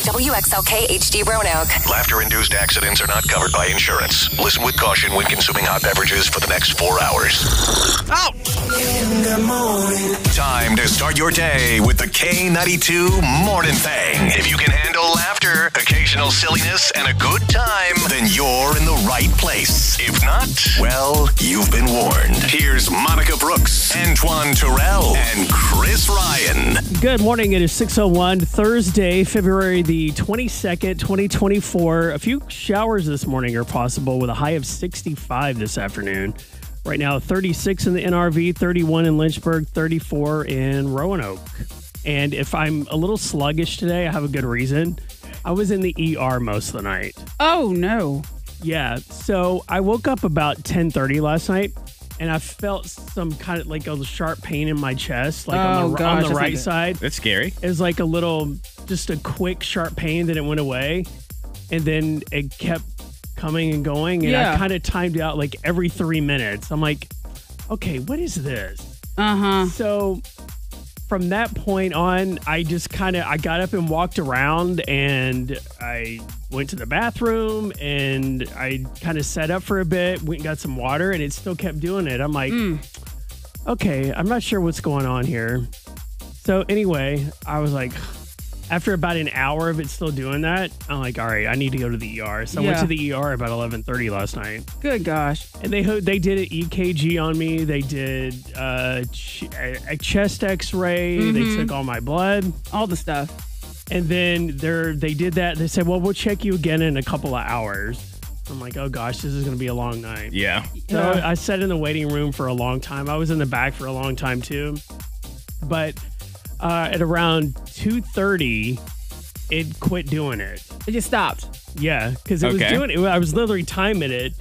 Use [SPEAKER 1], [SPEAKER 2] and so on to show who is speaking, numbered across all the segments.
[SPEAKER 1] WXLK HD Roanoke.
[SPEAKER 2] Laughter-induced accidents are not covered by insurance. Listen with caution when consuming hot beverages for the next 4 hours.
[SPEAKER 3] Out!
[SPEAKER 2] In the morning. Time to start your day with the K92 Morning Thing. If you can handle laughter, occasional silliness, and a good time, then you're in the right place. If not, well, you've been warned. Here's Monica Brooks, Antoine Terrell, and Chris Ryan.
[SPEAKER 4] Good morning. It is 6:01, Thursday, February the 22nd, 2024. A few showers this morning are possible with a high of 65 this afternoon. Right now, 36 in the NRV, 31 in Lynchburg, 34 in Roanoke. And if I'm a little sluggish today, I have a good reason. I was in the ER most of the night.
[SPEAKER 3] Oh, no.
[SPEAKER 4] Yeah. So I woke up about 10:30 last night, and I felt some kind of like a sharp pain in my chest, like on the right side.
[SPEAKER 5] That's scary.
[SPEAKER 4] It was like just a quick, sharp pain, then it went away. And then it kept coming and going. And I kind of timed out like every 3 minutes. I'm like, okay, what is this? So from that point on, I got up and walked around, and I went to the bathroom, and I kind of sat up for a bit, went and got some water, and it still kept doing it. I'm like, okay, I'm not sure what's going on here. So anyway, I was like, after about an hour of it still doing that, I'm like, all right, I need to go to the ER. So I went to the ER about 11:30 last night.
[SPEAKER 3] Good gosh.
[SPEAKER 4] And they did an EKG on me. They did a chest x-ray. They took all my blood.
[SPEAKER 3] All the stuff.
[SPEAKER 4] And then they did that. They said, well, we'll check you again in a couple of hours. I'm like, oh gosh, this is going to be a long night.
[SPEAKER 5] Yeah.
[SPEAKER 4] So I sat in the waiting room for a long time. I was in the back for a long time too. But at around 2:30, it quit doing it.
[SPEAKER 3] It just stopped.
[SPEAKER 4] Yeah, because it was doing it. I was literally timing it.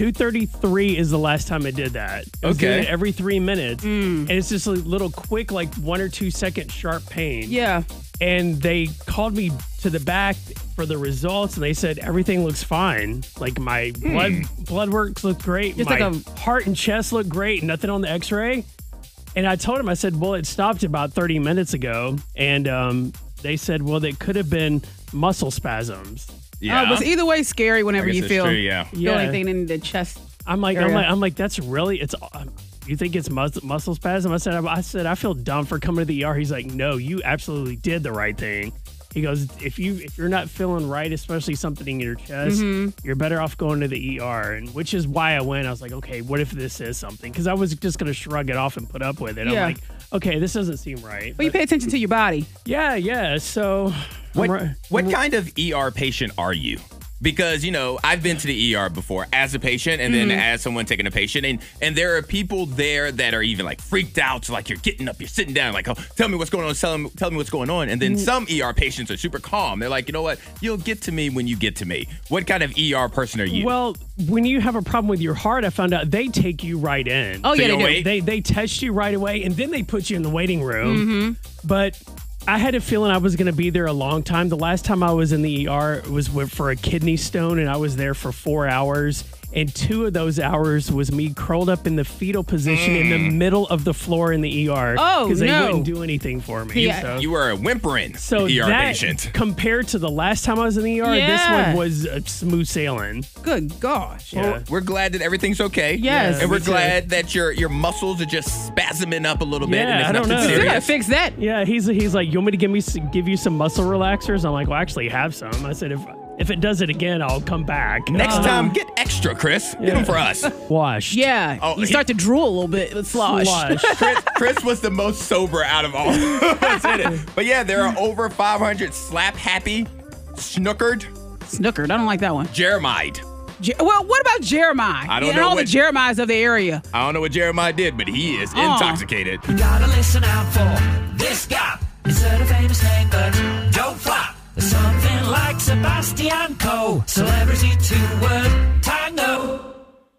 [SPEAKER 4] 2:33 is the last time it did that. It was doing it every 3 minutes. And it's just a little quick, like 1 or 2 second sharp pain.
[SPEAKER 3] Yeah.
[SPEAKER 4] And they called me to the back for the results, and they said everything looks fine. Like my blood works look great.
[SPEAKER 3] Just
[SPEAKER 4] my
[SPEAKER 3] like
[SPEAKER 4] heart and chest look great. Nothing on the x-ray. And I told him, I said, well, it stopped about 30 minutes ago. And they said, well, it could have been muscle spasms.
[SPEAKER 5] Yeah.
[SPEAKER 3] It was either way scary whenever you feel anything in the chest.
[SPEAKER 4] I'm like, that's really, you think it's muscle spasm? I said, I feel dumb for coming to the ER. He's like, no, you absolutely did the right thing. He goes, if you're not feeling right, especially something in your chest, you're better off going to the ER. And which is why I went. I was like, okay, what if this is something? Because I was just going to shrug it off and put up with it.
[SPEAKER 3] Yeah.
[SPEAKER 4] I'm like, okay, this doesn't seem right.
[SPEAKER 3] But you pay attention to your body.
[SPEAKER 4] Yeah. So
[SPEAKER 5] what kind of ER patient are you? Because, I've been to the ER before as a patient and then as someone taking a patient. And there are people there that are even like freaked out. So like you're getting up, you're sitting down, like, oh, tell me what's going on. Tell me what's going on. And then some ER patients are super calm. They're like, you know what? You'll get to me when you get to me. What kind of ER person are you?
[SPEAKER 4] Well, when you have a problem with your heart, I found out they take you right in.
[SPEAKER 3] Oh, yeah, they do.
[SPEAKER 4] They test you right away, and then they put you in the waiting room. But I had a feeling I was going to be there a long time. The last time I was in the ER was for a kidney stone, and I was there for 4 hours. And 2 of those hours was me curled up in the fetal position in the middle of the floor in the ER.
[SPEAKER 3] Oh,
[SPEAKER 4] because they wouldn't do anything for me.
[SPEAKER 3] Yeah.
[SPEAKER 4] So.
[SPEAKER 5] You were a whimpering
[SPEAKER 4] So
[SPEAKER 5] ER
[SPEAKER 4] that,
[SPEAKER 5] patient.
[SPEAKER 4] compared to the last time I was in the ER, this one was smooth sailing.
[SPEAKER 3] Good gosh.
[SPEAKER 4] Yeah.
[SPEAKER 5] Well, we're glad that everything's okay.
[SPEAKER 3] Yes.
[SPEAKER 5] And we're
[SPEAKER 4] me too.
[SPEAKER 5] glad that your muscles are just spasming up a little bit.
[SPEAKER 4] Yeah,
[SPEAKER 5] And it's
[SPEAKER 4] I don't
[SPEAKER 5] nothing
[SPEAKER 4] know.
[SPEAKER 3] You gotta
[SPEAKER 5] serious.
[SPEAKER 3] fix that.
[SPEAKER 4] Yeah, he's like, you want me to give you some muscle relaxers? I'm like, well, I actually have some. I said, if it does it again, I'll come back.
[SPEAKER 5] Next time, get extra, Chris. Get them for us.
[SPEAKER 4] Washed.
[SPEAKER 3] Yeah.
[SPEAKER 5] Oh,
[SPEAKER 3] you start to drool a little bit with slosh.
[SPEAKER 5] Chris was the most sober out of all of us in it. But yeah, there are over 500 slap-happy, snookered,
[SPEAKER 3] Snookered. I don't like that one.
[SPEAKER 5] Jeremiah.
[SPEAKER 3] Well, what about Jeremiah?
[SPEAKER 5] I don't
[SPEAKER 3] and
[SPEAKER 5] know
[SPEAKER 3] all
[SPEAKER 5] what-
[SPEAKER 3] the Jeremiahs of the area.
[SPEAKER 5] I don't know what Jeremiah did, but he is intoxicated.
[SPEAKER 6] You gotta listen out for this guy. It's a famous name, but don't flop. There's something like Sebastian Coe. Celebrity 2-word tango.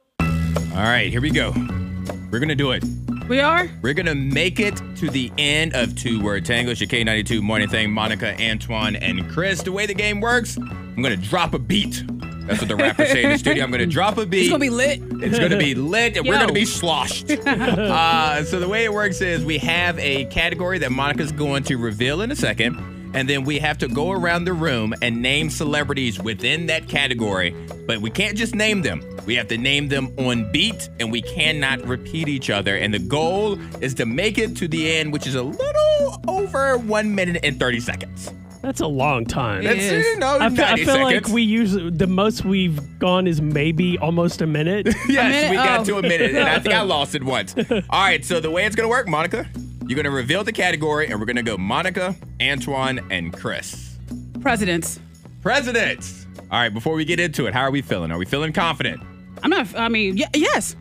[SPEAKER 5] All right, here we go. We're going to do it.
[SPEAKER 3] We are?
[SPEAKER 5] We're going to make it to the end of 2-word tango. It's your K92 morning thing. Monica, Antoine, and Chris. The way the game works, I'm going to drop a beat. That's what the rappers say in the studio. I'm going to drop a beat.
[SPEAKER 3] It's going to be lit.
[SPEAKER 5] It's going to be lit, and we're
[SPEAKER 3] Yo.
[SPEAKER 5] going to be sloshed. So the way it works is we have a category that Monica's going to reveal in a second. and then we have to go around the room and name celebrities within that category. But we can't just name them. We have to name them on beat, and we cannot repeat each other. And the goal is to make it to the end, which is a little over 1 minute and 30 seconds.
[SPEAKER 4] That's a long time.
[SPEAKER 5] That's,
[SPEAKER 4] I feel like we use the most we've gone is maybe almost a minute.
[SPEAKER 5] Yes, we got to a minute, and I think I lost it once. All right, so the way it's going to work, Monica, you're going to reveal the category, and we're going to go Monica, Antoine, and Chris.
[SPEAKER 3] Presidents.
[SPEAKER 5] Presidents. All right, before we get into it, how are we feeling? Are we feeling confident?
[SPEAKER 3] Yes.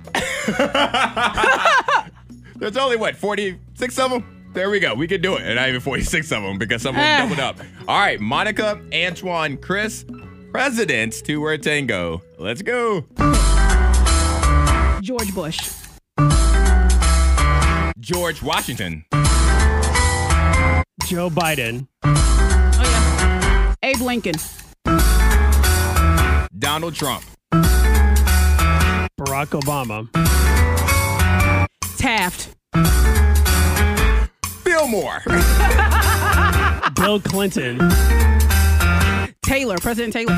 [SPEAKER 5] There's only, 46 of them? There we go. We can do it. And not even 46 of them because some of them doubled up. All right, Monica, Antoine, Chris, presidents, 2-word tango. Let's go.
[SPEAKER 3] George Bush.
[SPEAKER 5] George Washington.
[SPEAKER 4] Joe Biden.
[SPEAKER 3] Oh, yeah. Abe Lincoln.
[SPEAKER 5] Donald Trump.
[SPEAKER 4] Barack Obama.
[SPEAKER 3] Taft.
[SPEAKER 5] Fillmore.
[SPEAKER 4] Bill Clinton.
[SPEAKER 3] Taylor. President Taylor.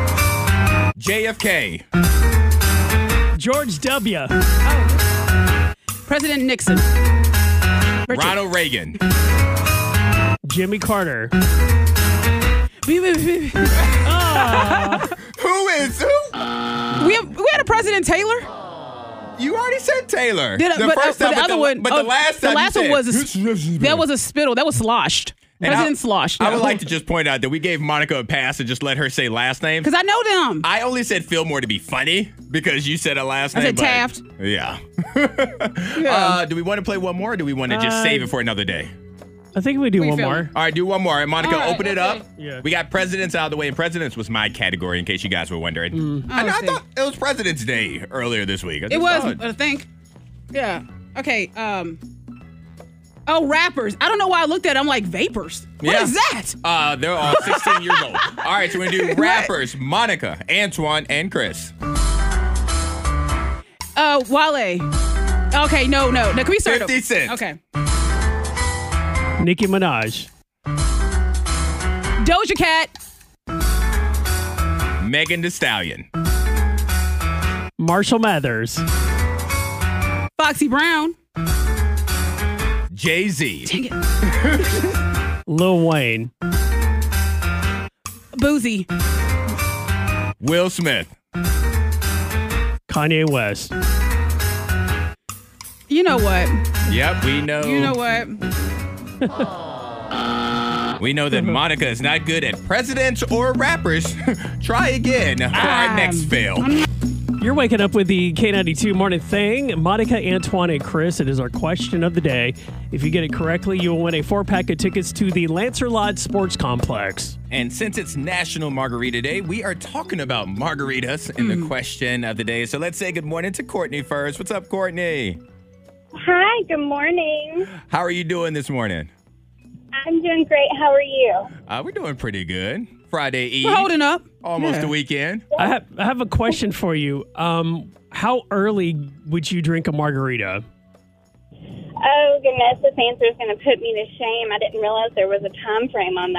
[SPEAKER 5] JFK.
[SPEAKER 4] George W.
[SPEAKER 3] President Nixon. Richard.
[SPEAKER 5] Ronald Reagan.
[SPEAKER 4] Jimmy Carter.
[SPEAKER 5] Who is who?
[SPEAKER 3] We had a President Taylor.
[SPEAKER 5] You already said Taylor.
[SPEAKER 3] The last time was that was a spittle. That was sloshed. President sloshed.
[SPEAKER 5] I would like to just point out that we gave Monica a pass and just let her say last names.
[SPEAKER 3] Because I know them.
[SPEAKER 5] I only said Fillmore to be funny because you said a last name.
[SPEAKER 3] I said Taft.
[SPEAKER 5] Yeah. Do we want to play one more or do we want to just save it for another day?
[SPEAKER 4] I think we do one more.
[SPEAKER 5] All right, do one more. And Monica, open it up.
[SPEAKER 4] Yeah.
[SPEAKER 5] We got presidents out of the way, and presidents was my category, in case you guys were wondering. I thought it was President's Day earlier this week.
[SPEAKER 3] It was, I think. Yeah. Okay. Rappers. I don't know why I looked at it. I'm like, vapors. What is that?
[SPEAKER 5] They're all 16 years old. All right, so we're going to do rappers. Monica, Antoine, and Chris.
[SPEAKER 3] Wale. Okay, no. Can we start
[SPEAKER 5] 50 Cent.
[SPEAKER 3] Okay.
[SPEAKER 4] Nicki Minaj.
[SPEAKER 3] Doja Cat.
[SPEAKER 5] Megan Thee Stallion.
[SPEAKER 4] Marshall Mathers.
[SPEAKER 3] Foxy Brown.
[SPEAKER 5] Jay-Z.
[SPEAKER 3] Dang it.
[SPEAKER 4] Lil Wayne.
[SPEAKER 3] Boozy.
[SPEAKER 5] Will Smith.
[SPEAKER 4] Kanye West.
[SPEAKER 3] You know what?
[SPEAKER 5] Yep, we know.
[SPEAKER 3] You know what?
[SPEAKER 5] We know that Monica is not good at presidents or rappers. Try again for our next fail.
[SPEAKER 4] You're waking up with the K92 Morning Thing. Monica, Antoine, and Chris, it is our question of the day. If you get it correctly, you will win a 4-pack of tickets to the Lancerlot Sports Complex.
[SPEAKER 5] And since it's National Margarita Day, we are talking about margaritas in the question of the day. So let's say good morning to Courtney first. What's up, Courtney?
[SPEAKER 7] Hi, good morning.
[SPEAKER 5] How are you doing this morning?
[SPEAKER 7] I'm doing great. How are you?
[SPEAKER 5] We're doing pretty good. Friday Eve.
[SPEAKER 3] We're holding up.
[SPEAKER 5] Almost the weekend.
[SPEAKER 4] I have a question for you. How early would you drink a margarita?
[SPEAKER 7] Oh, goodness. This answer is going to put me to shame. I didn't realize there was a time frame on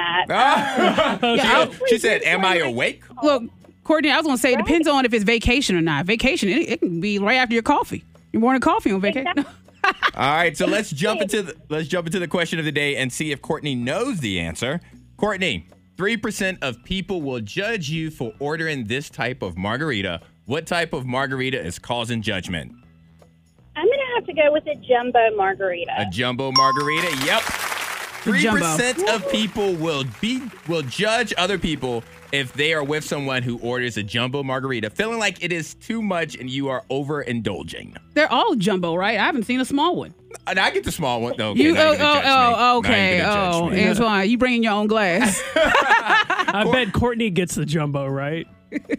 [SPEAKER 7] that.
[SPEAKER 5] She said, am I awake?
[SPEAKER 3] Look, Courtney, I was going to say it depends on if it's vacation or not. Vacation, it can be right after your coffee. Your morning coffee on vacation.
[SPEAKER 7] Exactly.
[SPEAKER 5] All right, so let's jump into the question of the day and see if Courtney knows the answer. Courtney, 3% of people will judge you for ordering this type of margarita. What type of margarita is causing judgment?
[SPEAKER 7] I'm going to have to go with a jumbo margarita.
[SPEAKER 5] A jumbo margarita? Yep. 3% of people will judge other people if they are with someone who orders a jumbo margarita, feeling like it is too much and you are overindulging.
[SPEAKER 3] They're all jumbo, right? I haven't seen a small one.
[SPEAKER 5] And I get the small one. Okay,
[SPEAKER 3] okay. Antoine, you bringing your own glass.
[SPEAKER 4] I bet Courtney gets the jumbo, right?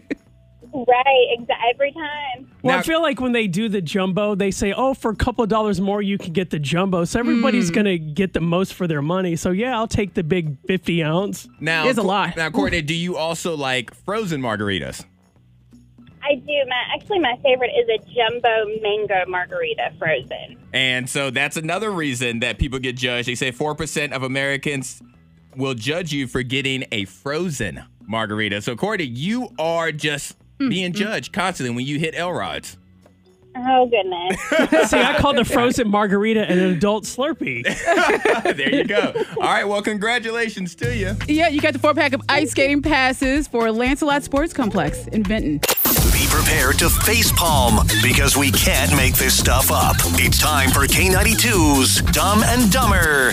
[SPEAKER 7] Right, every time.
[SPEAKER 4] Well,
[SPEAKER 5] Now,
[SPEAKER 4] I feel like when they do the jumbo, they say, oh, for a couple of dollars more, you can get the jumbo. So everybody's going to get the most for their money. So, yeah, I'll take the big 50 ounce.
[SPEAKER 5] Now,
[SPEAKER 3] it's a lot.
[SPEAKER 5] Now, Courtney, do you also like frozen margaritas?
[SPEAKER 7] I do. Actually, my favorite is a jumbo mango margarita frozen.
[SPEAKER 5] And so that's another reason that people get judged. They say 4% of Americans will judge you for getting a frozen margarita. So, Courtney, you are just being judged constantly when you hit Elrod's.
[SPEAKER 7] Oh, goodness.
[SPEAKER 4] See, I called the frozen margarita an adult Slurpee.
[SPEAKER 5] There you go. All right, well, congratulations to you.
[SPEAKER 3] Yeah, you got the 4-pack of ice skating passes for Lancelot Sports Complex in Benton.
[SPEAKER 2] Be prepared to facepalm because we can't make this stuff up. It's time for K92's Dumb and Dumber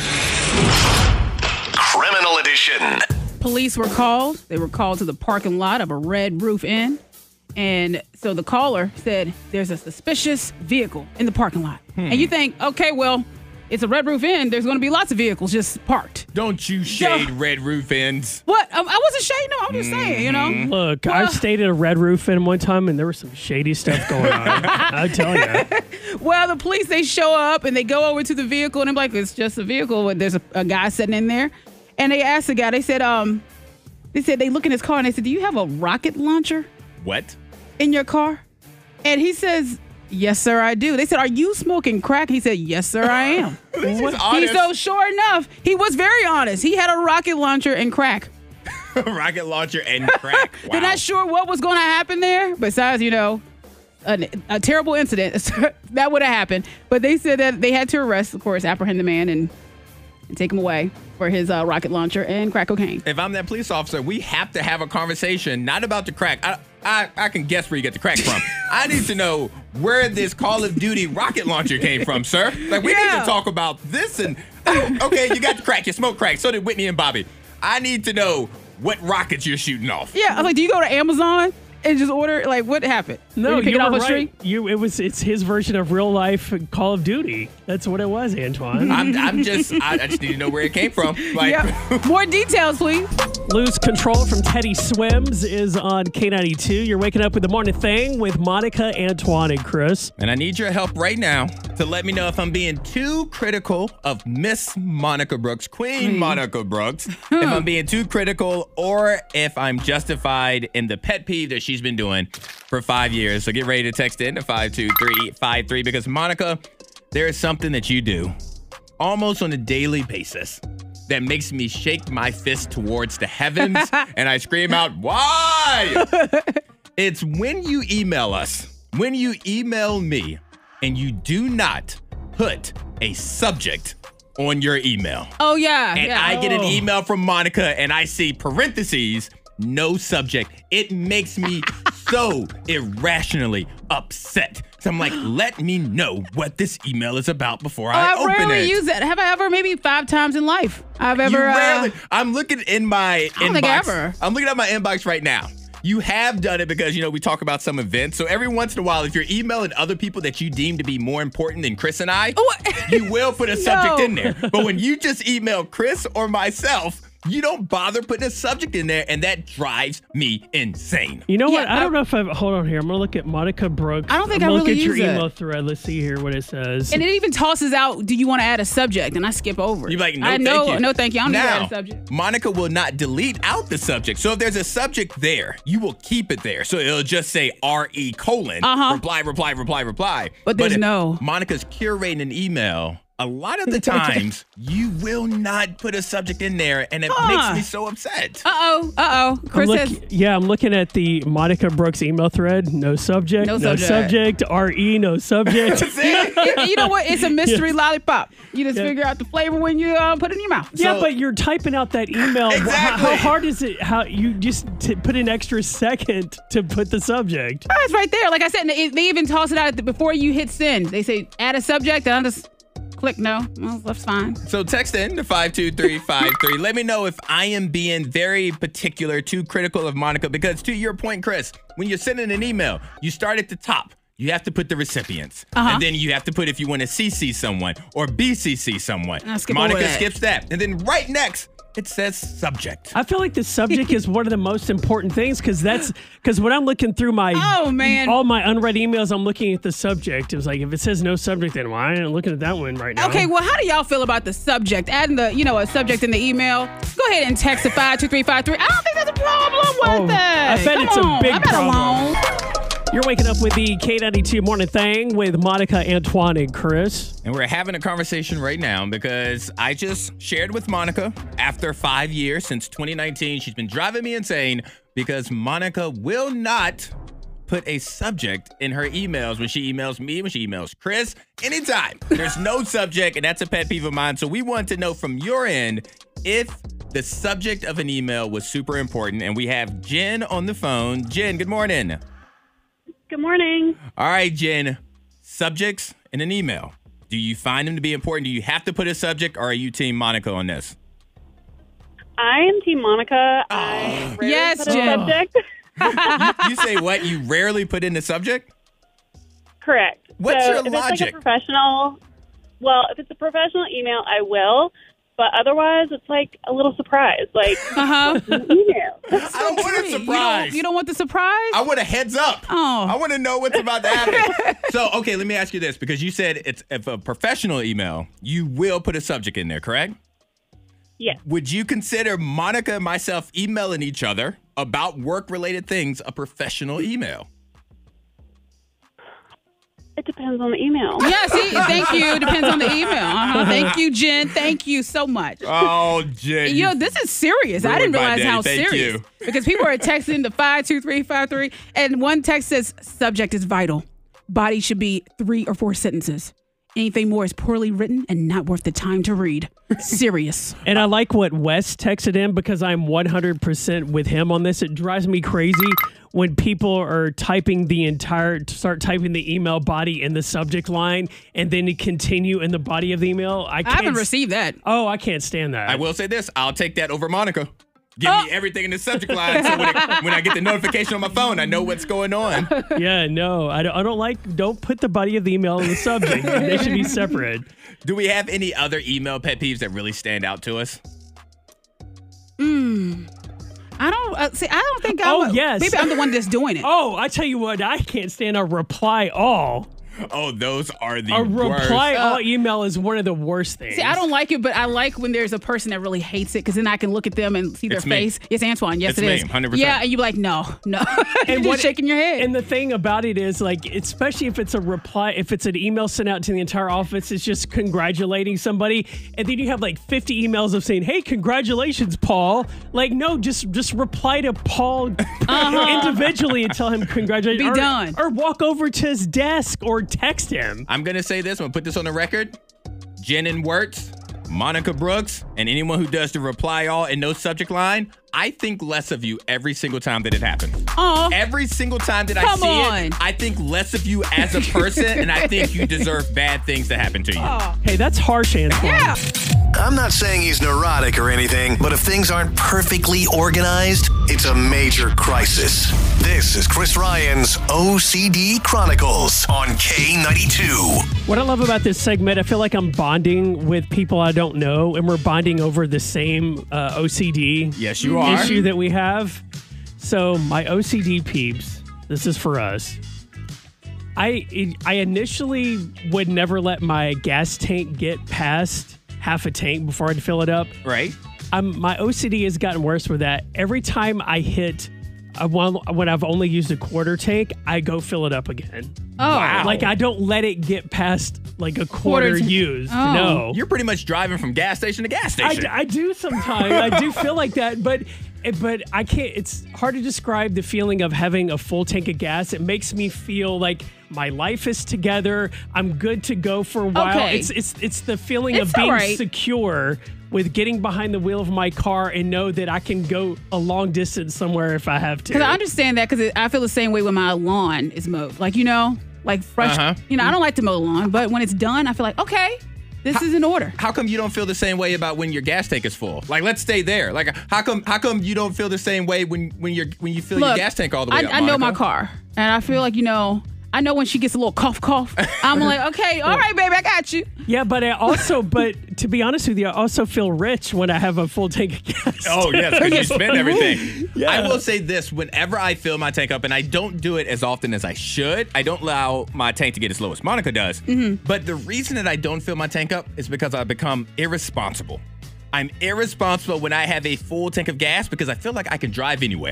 [SPEAKER 2] Criminal Edition.
[SPEAKER 3] Police were called. They were called to the parking lot of a Red Roof Inn. And so the caller said, there's a suspicious vehicle in the parking lot. And you think, okay, well, it's a Red Roof Inn. There's going to be lots of vehicles just parked.
[SPEAKER 5] Don't you shade Red Roof Inns.
[SPEAKER 3] What? I wasn't shading them. I'm just saying, you know.
[SPEAKER 4] Look, I stayed at a Red Roof Inn one time, and there was some shady stuff going on. I tell you.
[SPEAKER 3] Well, the police, they show up, and they go over to the vehicle, and I'm like, it's just a vehicle. But there's a guy sitting in there. And they asked the guy, they said they look in his car, and they said, do you have a rocket launcher
[SPEAKER 5] What?
[SPEAKER 3] in your car? And he says, yes, sir, I do. They said, are you smoking crack? He said, yes, sir, I am. So sure enough, he was very honest. He had a rocket launcher and crack.
[SPEAKER 5] Rocket launcher and crack. Wow.
[SPEAKER 3] They're not sure what was going to happen there, besides, you know, a terrible incident that would have happened. But they said that they had to arrest, of course, apprehend the man and take him away for his rocket launcher and crack cocaine.
[SPEAKER 5] If I'm that police officer, we have to have a conversation, not about the crack. I can guess where you get the crack from. I need to know where this Call of Duty rocket launcher came from, sir. Like, we need to talk about this. And okay, you got the crack. You smoke crack. So did Whitney and Bobby. I need to know what rockets you're shooting off.
[SPEAKER 3] Yeah, I was like, do you go to Amazon and just order? Like, what happened?
[SPEAKER 4] No,
[SPEAKER 3] you
[SPEAKER 4] were
[SPEAKER 3] off
[SPEAKER 4] right. It's his version of real life Call of Duty. That's what it was, Antoine.
[SPEAKER 5] I just need to know where it came from. Like,
[SPEAKER 3] More details, please.
[SPEAKER 4] Lose Control from Teddy Swims is on K92. You're waking up with the morning thing with Monica, Antoine, and Chris.
[SPEAKER 5] And I need your help right now to let me know if I'm being too critical of Miss Monica Brooks, Queen Monica Brooks, if I'm being too critical or if I'm justified in the pet peeve that she's been doing for 5 years. So get ready to text in to 52353 because, Monica, there is something that you do almost on a daily basis that makes me shake my fist towards the heavens and I scream out, why? It's when you email us, when you email me, and you do not put a subject on your email.
[SPEAKER 3] Oh, yeah.
[SPEAKER 5] And I get an email from Monica and I see parentheses, no subject. It makes me so irrationally upset. So I'm like, let me know what this email is about before I open it.
[SPEAKER 3] I rarely use that. Have I ever? Maybe 5 times in life. I've ever.
[SPEAKER 5] I'm looking in my inbox.
[SPEAKER 3] I don't think ever.
[SPEAKER 5] I'm looking at my inbox right now. You have done it because, you know, we talk about some events. So every once in a while, if you're emailing other people that you deem to be more important than Chris and I, you will put a subject in there. But when you just email Chris or myself, you don't bother putting a subject in there, and that drives me insane.
[SPEAKER 4] You know what? I don't know if I've... Hold on here. I'm going to look at Monica Brooks.
[SPEAKER 3] I don't think I really use it.
[SPEAKER 4] Look at your email thread. Let's see here what it says.
[SPEAKER 3] And it even tosses out, do you want to add a subject? And I skip over it.
[SPEAKER 5] You're like, thank you.
[SPEAKER 3] No, thank you. I don't need to add
[SPEAKER 5] Now,
[SPEAKER 3] a subject.
[SPEAKER 5] Monica will not delete out the subject. So if there's a subject there, you will keep it there. So it'll just say RE : reply.
[SPEAKER 3] But there's
[SPEAKER 5] if Monica's curating an email, a lot of the times you will not put a subject in there, and it makes me so upset.
[SPEAKER 3] Chris says...
[SPEAKER 4] Yeah, I'm looking at the Monica Brooks email thread. No subject. No subject. RE, no subject.
[SPEAKER 3] You know what? It's a mystery lollipop. You just figure out the flavor when you put it in your mouth.
[SPEAKER 4] Yeah, but you're typing out that email.
[SPEAKER 5] Exactly.
[SPEAKER 4] How hard is it? How you just put an extra second to put the subject?
[SPEAKER 3] Oh, it's right there. Like I said, they even toss it out before you hit send. They say, add a subject, and I just... click no. Well, that's fine.
[SPEAKER 5] So text in to 52353. Let me know if I am being very particular, too critical of Monica, because to your point, Chris, when you're sending an email, you start at the top. You have to put the recipients. And then you have to put if you want to CC someone or BCC someone. Monica skips that. And then right next, it says subject.
[SPEAKER 4] I feel like the subject is one of the most important things because when I'm looking through my all my unread emails, I'm looking at the subject. It was like, if it says no subject, then why am I looking at that one right now?
[SPEAKER 3] Okay, well, how do y'all feel about the subject? Adding a subject in the email. Go ahead and text to 52353. I don't think there's a problem with that.
[SPEAKER 4] I bet it's a big problem. You're waking up with the K92 Morning Thing with Monica, Antoine, and Chris.
[SPEAKER 5] And we're having a conversation right now because I just shared with Monica after 5 years, since 2019, she's been driving me insane because Monica will not put a subject in her emails when she emails me, when she emails Chris, anytime. There's no subject, and that's a pet peeve of mine. So we want to know from your end if the subject of an email was super important. And we have Jen on the phone. Jen, good morning.
[SPEAKER 7] Good morning.
[SPEAKER 5] All right, Jen, subjects in an email. Do you find them to be important? Do you have to put a subject, or are you team Monica on this?
[SPEAKER 7] I am Team Monica. I rarely
[SPEAKER 3] Yes,
[SPEAKER 7] put a
[SPEAKER 3] Jen.
[SPEAKER 7] subject.
[SPEAKER 5] You say what? You rarely put in the subject?
[SPEAKER 7] Correct.
[SPEAKER 5] What's your
[SPEAKER 7] if
[SPEAKER 5] logic?
[SPEAKER 7] It's like a professional, if it's a professional email, I will. But otherwise, it's like a little surprise. Like, what's in the email?
[SPEAKER 5] I don't want a surprise.
[SPEAKER 3] You don't want the surprise?
[SPEAKER 5] I want a heads up.
[SPEAKER 3] Oh.
[SPEAKER 5] I want to know what's about to happen. So, okay, let me ask you this, because you said if a professional email, you will put a subject in there, correct?
[SPEAKER 7] Yes.
[SPEAKER 5] Would you consider Monica and myself emailing each other about work-related things a professional email?
[SPEAKER 7] It depends on the email.
[SPEAKER 3] Yeah, see, thank you. Depends on the email. Thank you, Jen. Thank you so much.
[SPEAKER 5] Oh, Jen.
[SPEAKER 3] Yo, this is serious. I didn't
[SPEAKER 5] ruined my
[SPEAKER 3] realize
[SPEAKER 5] day.
[SPEAKER 3] how
[SPEAKER 5] Thank
[SPEAKER 3] serious.
[SPEAKER 5] you.
[SPEAKER 3] Because people are texting the 52353, and one text says, subject is vital. Body should be 3 or 4 sentences. Anything more is poorly written and not worth the time to read. Serious.
[SPEAKER 4] And I like what Wes texted in because I'm 100% with him on this. It drives me crazy when people are start typing the email body in the subject line and then continue in the body of the email. I
[SPEAKER 3] haven't received that.
[SPEAKER 4] Oh, I can't stand that.
[SPEAKER 5] I will say this. I'll take that over Monica. Give me everything in the subject line, so when I get the notification on my phone, I know what's going on.
[SPEAKER 4] Yeah, no, I don't put the body of the email in the subject. They should be separate.
[SPEAKER 5] Do we have any other email pet peeves that really stand out to us?
[SPEAKER 3] I don't think
[SPEAKER 4] yes.
[SPEAKER 3] Maybe I'm the one that's doing it.
[SPEAKER 4] Oh, I tell you what, I can't stand a reply all.
[SPEAKER 5] Oh, those are the
[SPEAKER 4] A
[SPEAKER 5] worst.
[SPEAKER 4] reply all email is one of the worst things.
[SPEAKER 3] See, I don't like it, but I like when there's a person that really hates it because then I can look at them and see their
[SPEAKER 5] It's me.
[SPEAKER 3] face. It's Antoine. Yes,
[SPEAKER 5] It's
[SPEAKER 3] it
[SPEAKER 5] me,
[SPEAKER 3] is.
[SPEAKER 5] 100%.
[SPEAKER 3] Yeah, and you're like, no. You're just shaking your head.
[SPEAKER 4] And the thing about it is, like, especially if it's a reply, if it's an email sent out to the entire office, it's just congratulating somebody, and then you have like 50 emails of saying, "Hey, congratulations, Paul." Like, no, just reply to Paul individually and tell him congratulations.
[SPEAKER 3] Be done.
[SPEAKER 4] Or walk over to his desk or text him.
[SPEAKER 5] I'm going to say this. I'm going to put this on the record. Jen and Wirtz, Monica Brooks, and anyone who does the reply all in no subject line, I think less of you every single time that it happens.
[SPEAKER 3] Aw.
[SPEAKER 5] Every single time that I
[SPEAKER 3] Come
[SPEAKER 5] see
[SPEAKER 3] on.
[SPEAKER 5] it, I think less of you as a person, and I think you deserve bad things to happen to you.
[SPEAKER 4] Hey, that's harsh, Antoine.
[SPEAKER 3] Yeah.
[SPEAKER 2] I'm not saying he's neurotic or anything, but if things aren't perfectly organized, it's a major crisis. This is Chris Ryan's OCD Chronicles on K92.
[SPEAKER 4] What I love about this segment, I feel like I'm bonding with people I don't know, and we're bonding over the same OCD
[SPEAKER 5] Yes, you are.
[SPEAKER 4] issue that we have. So my OCD peeps, this is for us. I initially would never let my gas tank get past half a tank before I'd fill it up.
[SPEAKER 5] Right?
[SPEAKER 4] My OCD has gotten worse with that. Every time I hit when I've only used a quarter tank, I go fill it up again.
[SPEAKER 3] Oh. Wow.
[SPEAKER 4] Like, I don't let it get past like a quarter used.
[SPEAKER 3] Oh.
[SPEAKER 4] No.
[SPEAKER 5] You're pretty much driving from gas station to gas station.
[SPEAKER 4] I do sometimes. I do feel like that, but I can't. It's hard to describe the feeling of having a full tank of gas. It makes me feel like my life is together. I'm good to go for a while.
[SPEAKER 3] Okay.
[SPEAKER 4] It's the feeling
[SPEAKER 3] It's
[SPEAKER 4] of being
[SPEAKER 3] all right.
[SPEAKER 4] secure with getting behind the wheel of my car and know that I can go a long distance somewhere if I have to.
[SPEAKER 3] Because I understand that because I feel the same way when my lawn is mowed. Like, like fresh.
[SPEAKER 5] Uh-huh.
[SPEAKER 3] I don't like to mow the lawn, but when it's done, I feel like, okay, this is in order.
[SPEAKER 5] How come you don't feel the same way about when your gas tank is full? Like, let's stay there. Like, how come you don't feel the same way when you fill your gas tank all the way up?
[SPEAKER 3] I know my
[SPEAKER 5] Monica?
[SPEAKER 3] car, and I feel like I know when she gets a little cough. I'm like, okay, all right, baby, I got you.
[SPEAKER 4] Yeah, but but to be honest with you, I also feel rich when I have a full tank of gas.
[SPEAKER 5] Oh, yes, because you spend everything.
[SPEAKER 4] Yeah.
[SPEAKER 5] I will say this. Whenever I fill my tank up, and I don't do it as often as I should, I don't allow my tank to get as low as Monica does. Mm-hmm. But the reason that I don't fill my tank up is because I've become irresponsible. I'm irresponsible when I have a full tank of gas because I feel like I can drive anywhere.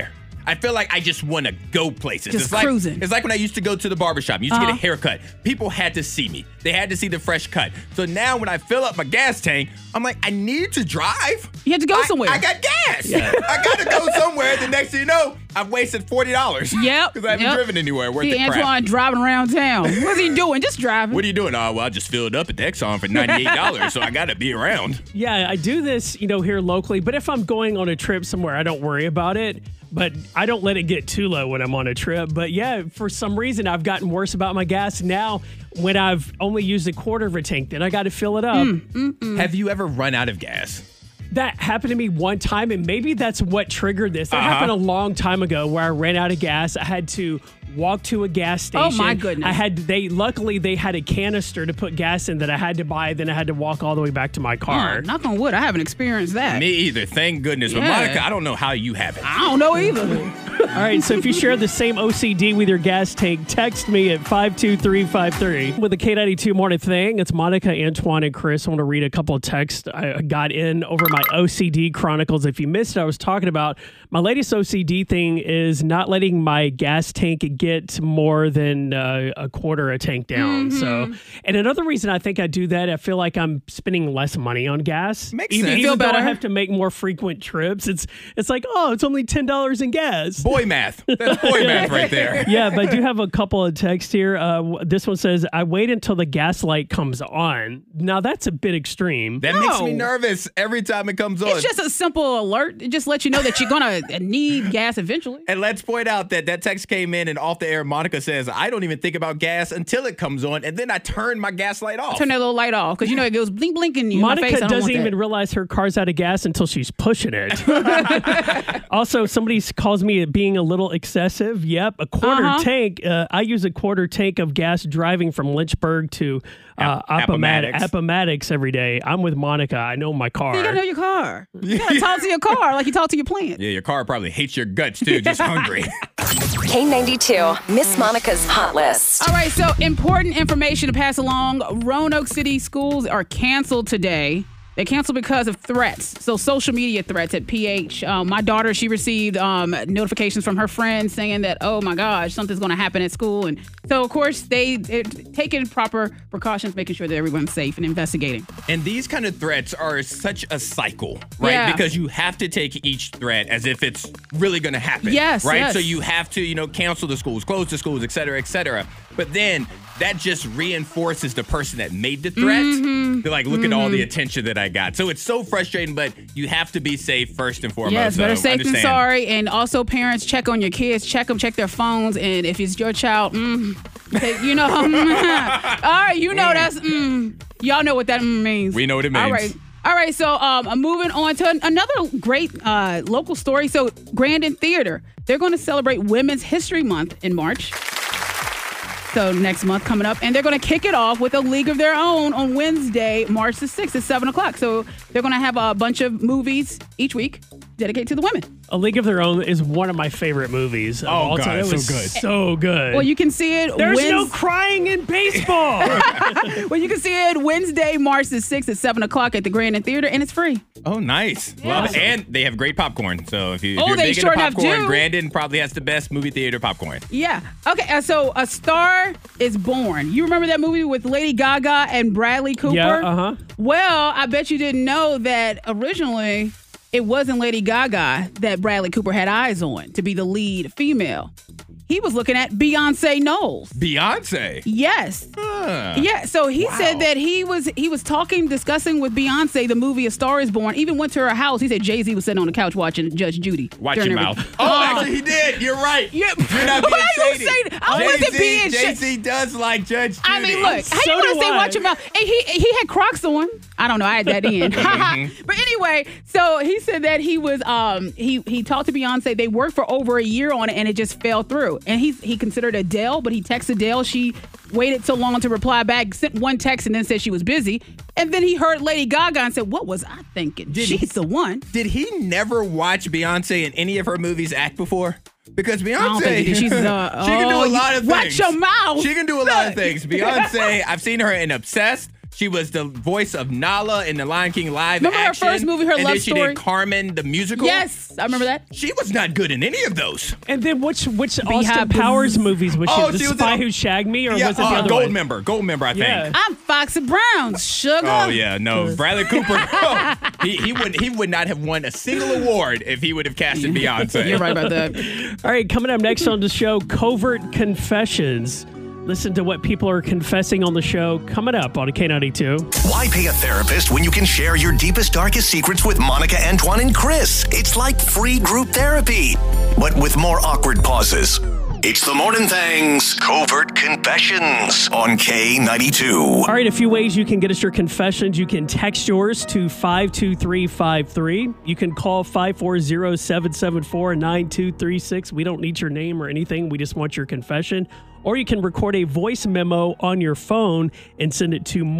[SPEAKER 5] I feel like I just want to go places.
[SPEAKER 3] Just cruising.
[SPEAKER 5] It's like when I used to go to the barbershop. I used to get a haircut. People had to see me. They had to see the fresh cut. So now when I fill up my gas tank, I'm like, I need to drive.
[SPEAKER 3] You had to go somewhere.
[SPEAKER 5] I got gas. Yeah. I got to go somewhere. The next thing you know, I've wasted $40.
[SPEAKER 3] Yep.
[SPEAKER 5] Because I haven't driven anywhere worth the crap.
[SPEAKER 3] Antoine driving around town. What's he doing? Just driving.
[SPEAKER 5] What are you doing? Oh, well, I just filled up at the Exxon for $98, so I got to be around.
[SPEAKER 4] Yeah, I do this, here locally. But if I'm going on a trip somewhere, I don't worry about it. But I don't let it get too low when I'm on a trip. But yeah, for some reason, I've gotten worse about my gas now when I've only used a quarter of a tank. Then I got to fill it up.
[SPEAKER 5] Have you ever run out of gas?
[SPEAKER 4] That happened to me one time, and maybe that's what triggered this. That happened a long time ago where I ran out of gas. I had to walk to a gas station.
[SPEAKER 3] Oh my goodness.
[SPEAKER 4] Luckily they had a canister to put gas in that I had to buy. Then I had to walk all the way back to my car.
[SPEAKER 3] Knock on wood, I haven't experienced that.
[SPEAKER 5] Me either. Thank goodness. But Monica, I don't know how you have it.
[SPEAKER 3] I don't know either.
[SPEAKER 4] All right, so if you share the same OCD with your gas tank, text me at 52353. With the K92 Morning Thing, it's Monica, Antoine, and Chris. I want to read a couple of texts I got in over my OCD chronicles. If you missed it, I was talking about my latest OCD thing is not letting my gas tank get more than a quarter a tank down. So, and another reason I think I do that, I feel like I'm spending less money on gas.
[SPEAKER 5] Makes sense.
[SPEAKER 4] Even though I have to make more frequent trips, it's like, it's only $10 in gas.
[SPEAKER 5] Boy math. That's boy math right there.
[SPEAKER 4] Yeah, but I do have a couple of texts here. This one says, I wait until the gas light comes on. Now, that's a bit extreme.
[SPEAKER 5] That makes me nervous every time it comes on.
[SPEAKER 3] It's just a simple alert. It just lets you know that you're going to need gas eventually.
[SPEAKER 5] And let's point out that text came in and off the air, Monica says, I don't even think about gas until it comes on, and then I turn my gas light off.
[SPEAKER 3] Turn that little light off, because it goes blink, blink in
[SPEAKER 4] Monica
[SPEAKER 3] my face.
[SPEAKER 4] Doesn't even realize her car's out of gas until she's pushing it. Also, somebody calls me being a little excessive. Yep, a quarter tank. I use a quarter tank of gas driving from Lynchburg to Appomattox every day. I'm with Monica. I know my car.
[SPEAKER 3] You gotta know your car. You gotta talk to your car like you talk to your plant.
[SPEAKER 5] Yeah, your car probably hates your guts too, just hungry.
[SPEAKER 1] K92, Miss Monica's Hot List.
[SPEAKER 3] All right, so important information to pass along. Roanoke City schools are canceled today. They canceled because of threats. So social media threats at PH. My daughter, she received notifications from her friends saying that, oh my gosh, something's going to happen at school. And so, of course, they're taking proper precautions, making sure that everyone's safe and investigating.
[SPEAKER 5] And these kind of threats are such a cycle, right?
[SPEAKER 3] Yeah.
[SPEAKER 5] Because you have to take each threat as if it's really going to happen.
[SPEAKER 3] Yes,
[SPEAKER 5] right?
[SPEAKER 3] yes.
[SPEAKER 5] So you have to, cancel the schools, close the schools, et cetera, et cetera. But then that just reinforces the person that made the threat. They're like, look at all the attention that I got. So it's so frustrating, but you have to be safe first and foremost.
[SPEAKER 3] Yes, better safe
[SPEAKER 5] understand.
[SPEAKER 3] than sorry. And also, parents, check on your kids. Check them, check their phones. And if it's your child, all right, that's, y'all know what that means.
[SPEAKER 5] We know what it means.
[SPEAKER 3] All right, so moving on to another great local story. So Grandin Theater, they're going to celebrate Women's History Month in March. So next month coming up. And they're going to kick it off with a League of Their Own on Wednesday, March the 6th at 7 o'clock. So they're going to have a bunch of movies each week dedicated to the women.
[SPEAKER 4] A League of Their Own is one of my favorite movies of all time. It was so good. So good.
[SPEAKER 3] Well, you can see it.
[SPEAKER 4] There's no crying in baseball.
[SPEAKER 3] Well, you can see it Wednesday, March the 6th at 7 o'clock at the Grandin Theater, and it's free.
[SPEAKER 5] Oh, nice.
[SPEAKER 3] Yeah.
[SPEAKER 5] Love it. And they have great popcorn. So if you're
[SPEAKER 3] they
[SPEAKER 5] big
[SPEAKER 3] sure
[SPEAKER 5] into
[SPEAKER 3] enough
[SPEAKER 5] popcorn,
[SPEAKER 3] do.
[SPEAKER 5] Grandin probably has the best movie theater popcorn.
[SPEAKER 3] Yeah. Okay, so A Star is Born. You remember that movie with Lady Gaga and Bradley Cooper?
[SPEAKER 4] Yeah,
[SPEAKER 3] Well, I bet you didn't know that originally it wasn't Lady Gaga that Bradley Cooper had eyes on to be the lead female. He was looking at Beyonce Knowles.
[SPEAKER 5] Beyonce?
[SPEAKER 3] Yes. Yeah, so he said that he was discussing with Beyonce the movie A Star is Born, even went to her house. He said Jay-Z was sitting on the couch watching Judge Judy.
[SPEAKER 5] Watch your mouth. Actually, he did. You're right.
[SPEAKER 3] Yeah.
[SPEAKER 5] You're not being shady.
[SPEAKER 3] I wasn't being shady.
[SPEAKER 5] Jay-Z does like Judge Judy.
[SPEAKER 3] I mean, look, how you want to say watch your mouth? And he had Crocs on. I don't know. I had that in. But anyway, so he said that he was he talked to Beyonce. They worked for over a year on it, and it just fell through. And he considered Adele, but he texted Adele. She waited so long to reply back, sent one text, and then said she was busy. And then he heard Lady Gaga and said, what was I thinking? She's the one.
[SPEAKER 5] Did he never watch Beyonce in any of her movies act before? Because Beyonce,
[SPEAKER 3] I don't think she's,
[SPEAKER 5] she can do a lot of things.
[SPEAKER 3] Watch your mouth.
[SPEAKER 5] She can do a lot of things. Beyonce, I've seen her in Obsessed. She was the voice of Nala in the Lion King live
[SPEAKER 3] Remember
[SPEAKER 5] action.
[SPEAKER 3] her first movie, her
[SPEAKER 5] and
[SPEAKER 3] love
[SPEAKER 5] then she
[SPEAKER 3] story?
[SPEAKER 5] did Carmen the musical.
[SPEAKER 3] Yes, I remember that.
[SPEAKER 5] She was not good in any of those.
[SPEAKER 4] And then which Austin
[SPEAKER 3] Beehive
[SPEAKER 4] Powers movies was she?
[SPEAKER 5] Oh,
[SPEAKER 4] The
[SPEAKER 5] she was
[SPEAKER 4] Spy
[SPEAKER 5] in-
[SPEAKER 4] Who Shagged Me, or was it the other
[SPEAKER 5] Gold
[SPEAKER 4] one?
[SPEAKER 5] member, I think.
[SPEAKER 4] Yeah.
[SPEAKER 3] I'm Foxy Brown, sugar.
[SPEAKER 5] Oh yeah, no, Bradley Cooper. he would not have won a single award if he would have casted Beyonce.
[SPEAKER 3] You're right about that.
[SPEAKER 4] All right, coming up next on the show, Covert Confessions. Listen to what people are confessing on the show coming up on a K92.
[SPEAKER 2] Why pay a therapist when you can share your deepest, darkest secrets with Monica, Antoine, and Chris? It's like free group therapy, but with more awkward pauses. It's the Morning Thang's Covert Confessions on K92.
[SPEAKER 4] All right, a few ways you can get us your confessions. You can text yours to 52353. You can call 540-774-9236. We don't need your name or anything. We just want your confession. Or you can record a voice memo on your phone and send it to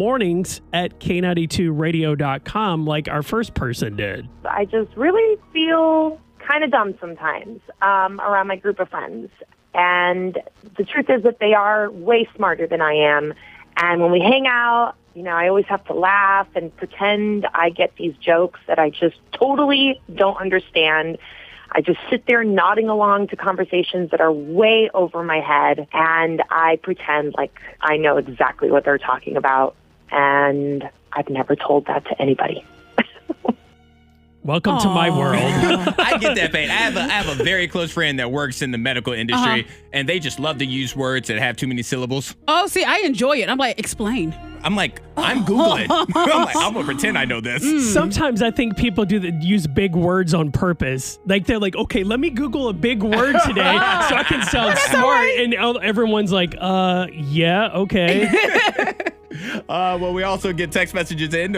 [SPEAKER 4] mornings@K92radio.com like our first person did.
[SPEAKER 8] I just really feel kind of dumb sometimes around my group of friends. And the truth is that they are way smarter than I am. And when we hang out, I always have to laugh and pretend I get these jokes that I just totally don't understand. I just sit there nodding along to conversations that are way over my head, and I pretend like I know exactly what they're talking about, and I've never told that to anybody.
[SPEAKER 4] Welcome to my world.
[SPEAKER 5] I get that pain. I have a very close friend that works in the medical industry, and they just love to use words that have too many syllables.
[SPEAKER 3] Oh, see, I enjoy it. I'm like, explain.
[SPEAKER 5] I'm like, I'm Googling. I'm going to pretend I know this.
[SPEAKER 4] Sometimes I think people use big words on purpose. Like they're like, okay, let me Google a big word today so I can sound smart. And everyone's like, yeah, okay.
[SPEAKER 5] Well, we also get text messages into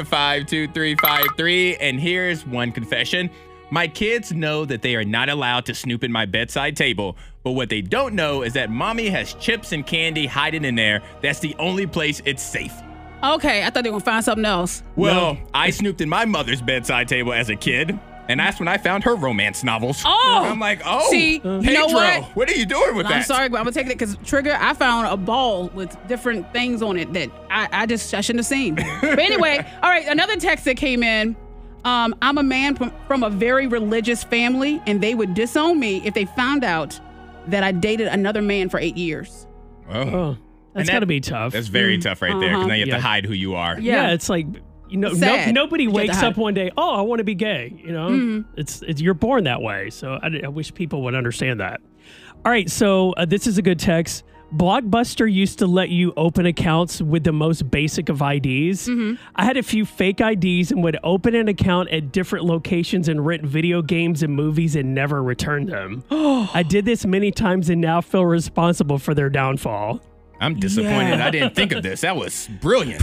[SPEAKER 5] 52353. And here's one confession. My kids know that they are not allowed to snoop in my bedside table, but what they don't know is that mommy has chips and candy hiding in there. That's the only place it's safe.
[SPEAKER 3] Okay, I thought they were going to find something else.
[SPEAKER 5] Well, I snooped in my mother's bedside table as a kid, and that's when I found her romance novels.
[SPEAKER 3] Oh!
[SPEAKER 5] I'm like,
[SPEAKER 3] See,
[SPEAKER 5] Pedro,
[SPEAKER 3] you know
[SPEAKER 5] what are you doing with that?
[SPEAKER 3] I'm sorry, but I'm going to take it because Trigger, I found a ball with different things on it that I shouldn't have seen. But anyway, all right, another text that came in. I'm a man from a very religious family, and they would disown me if they found out that I dated another man for 8 years.
[SPEAKER 4] Oh. That's got to be tough.
[SPEAKER 5] That's very tough right there, because now you have to hide who you are.
[SPEAKER 4] Yeah, it's like, nobody wakes up one day, I want to be gay. It's you're born that way. So I wish people would understand that. All right, so this is a good text. Blockbuster used to let you open accounts with the most basic of IDs. I had a few fake IDs and would open an account at different locations and rent video games and movies and never return them. I did this many times and now feel responsible for their downfall.
[SPEAKER 5] I'm disappointed. I didn't think of this. That was brilliant.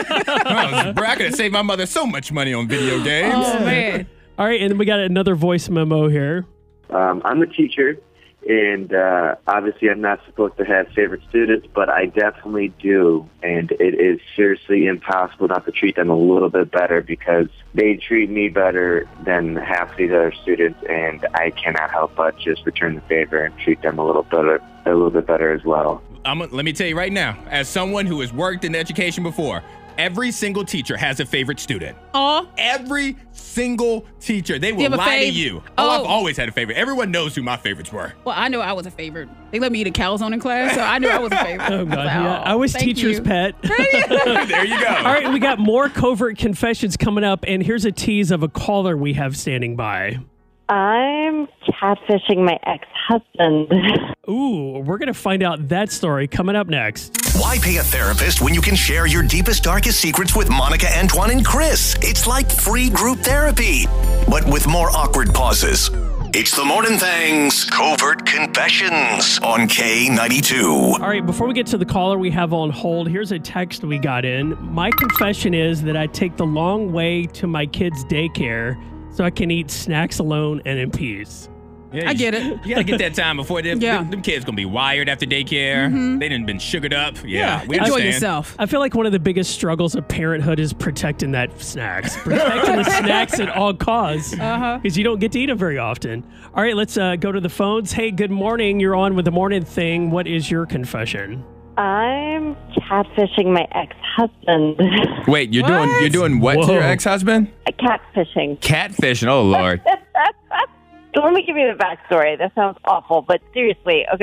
[SPEAKER 5] I could have saved my mother so much money on video games.
[SPEAKER 3] Oh, man.
[SPEAKER 4] All right, and then we got another voice memo here.
[SPEAKER 9] I'm a teacher, and obviously I'm not supposed to have favorite students, but I definitely do, and it is seriously impossible not to treat them a little bit better because they treat me better than half the other students, and I cannot help but just return the favor and treat them a little bit better as well.
[SPEAKER 5] Let me tell you right now, as someone who has worked in education before, every single teacher has a favorite student.
[SPEAKER 3] Oh,
[SPEAKER 5] every single teacher. They will lie to you. I've always had a favorite. Everyone knows who my favorites were.
[SPEAKER 3] Well, I know I was a favorite. They let me eat a calzone in class, so I knew I was a favorite.
[SPEAKER 4] Oh, God. I was teacher's pet.
[SPEAKER 5] There you go.
[SPEAKER 4] All right, we got more covert confessions coming up, and here's a tease of a caller we have standing by.
[SPEAKER 10] I'm catfishing my ex-husband.
[SPEAKER 4] Ooh, we're going to find out that story coming up next.
[SPEAKER 2] Why pay a therapist when you can share your deepest, darkest secrets with Monica, Antoine, and Chris? It's like free group therapy, but with more awkward pauses. It's the Morning Thang's Covert Confessions on K92.
[SPEAKER 4] All right, before we get to the caller we have on hold, here's a text we got in. My confession is that I take the long way to my kids' daycare so I can eat snacks alone and in peace.
[SPEAKER 5] Yeah,
[SPEAKER 3] I get it.
[SPEAKER 5] You gotta get that time before them kids gonna be wired after daycare. They done been sugared up. Yeah, we
[SPEAKER 3] enjoy
[SPEAKER 5] understand.
[SPEAKER 3] yourself.
[SPEAKER 4] I feel like one of the biggest struggles of parenthood is protecting that snacks. Protecting the snacks at all costs. Because you don't get to eat them very often. All right, let's go to the phones. Hey, good morning. You're on with the Morning Thing. What is your confession?
[SPEAKER 10] I'm catfishing my ex-husband.
[SPEAKER 5] Wait, you're doing what to your ex-husband?
[SPEAKER 10] Catfishing.
[SPEAKER 5] Catfishing. Oh Lord.
[SPEAKER 10] So let me give you the backstory. That sounds awful, but seriously, okay.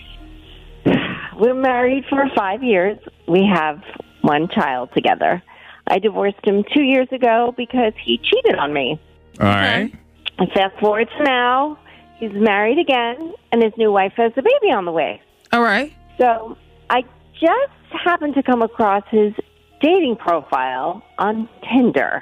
[SPEAKER 10] We're married for 5 years. We have one child together. I divorced him 2 years ago because he cheated on me.
[SPEAKER 5] All right.
[SPEAKER 10] And fast forward to now, he's married again, and his new wife has a baby on the way.
[SPEAKER 3] All right.
[SPEAKER 10] So I just happened to come across his dating profile on Tinder.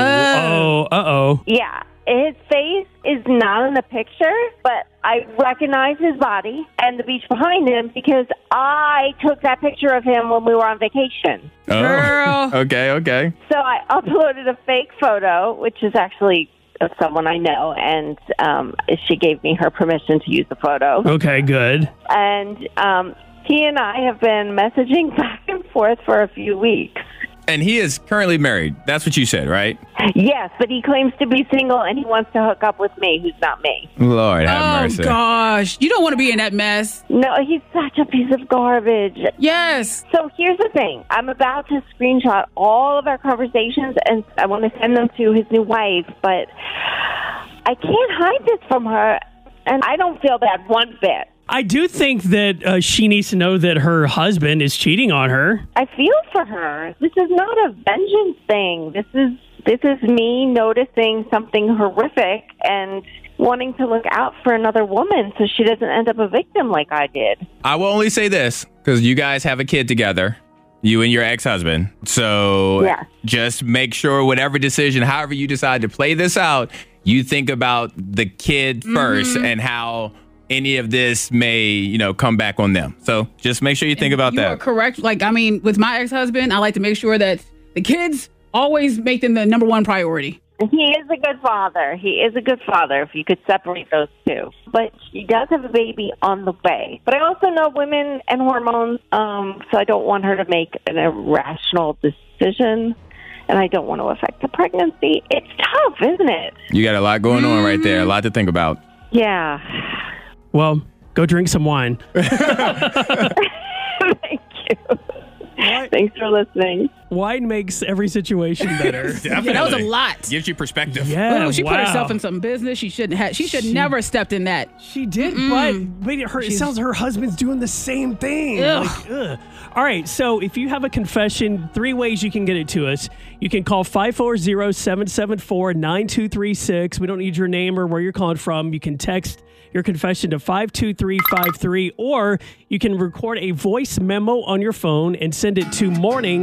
[SPEAKER 4] Uh-oh.
[SPEAKER 10] Yeah. His face is not in the picture, but I recognize his body and the beach behind him because I took that picture of him when we were on vacation.
[SPEAKER 5] Oh.
[SPEAKER 3] Girl.
[SPEAKER 5] Okay.
[SPEAKER 10] So I uploaded a fake photo, which is actually of someone I know, and she gave me her permission to use the photo.
[SPEAKER 4] Okay, good.
[SPEAKER 10] And he and I have been messaging back and forth for a few weeks.
[SPEAKER 5] And he is currently married. That's what you said, right?
[SPEAKER 10] Yes, but he claims to be single and he wants to hook up with me, who's not me.
[SPEAKER 5] Lord have mercy.
[SPEAKER 3] Oh, gosh. You don't want to be in that mess.
[SPEAKER 10] No, he's such a piece of garbage.
[SPEAKER 3] Yes.
[SPEAKER 10] So here's the thing. I'm about to screenshot all of our conversations and I want to send them to his new wife, but I can't hide this from her, and I don't feel bad one bit.
[SPEAKER 4] I do think that she needs to know that her husband is cheating on her.
[SPEAKER 10] I feel for her. This is not a vengeance thing. This is me noticing something horrific and wanting to look out for another woman so she doesn't end up a victim like I did.
[SPEAKER 5] I will only say this because you guys have a kid together, you and your ex-husband. So just make sure whatever decision, however you decide to play this out, you think about the kid first and how any of this may, come back on them. So just make sure you think about that.
[SPEAKER 3] You are correct. With my ex-husband, I like to make sure that the kids always make them the number one priority.
[SPEAKER 10] He is a good father. He is a good father if you could separate those two. But she does have a baby on the way. But I also know women and hormones, so I don't want her to make an irrational decision. And I don't want to affect the pregnancy. It's tough, isn't it?
[SPEAKER 5] You got a lot going on right there. A lot to think about.
[SPEAKER 10] Yeah.
[SPEAKER 4] Well, go drink some wine.
[SPEAKER 10] Thank you. Thanks for listening.
[SPEAKER 4] Wine makes every situation better.
[SPEAKER 5] Definitely.
[SPEAKER 3] Yeah, that was a lot.
[SPEAKER 5] Gives you perspective.
[SPEAKER 4] Yeah,
[SPEAKER 3] she put herself in some business. She should never have stepped in that.
[SPEAKER 4] She did, but it sounds like her husband's doing the same thing. Ugh. All right, so if you have a confession, 3 ways you can get it to us. You can call 540-774-9236. We don't need your name or where you're calling from. You can text your confession to 52353, or you can record a voice memo on your phone and send it to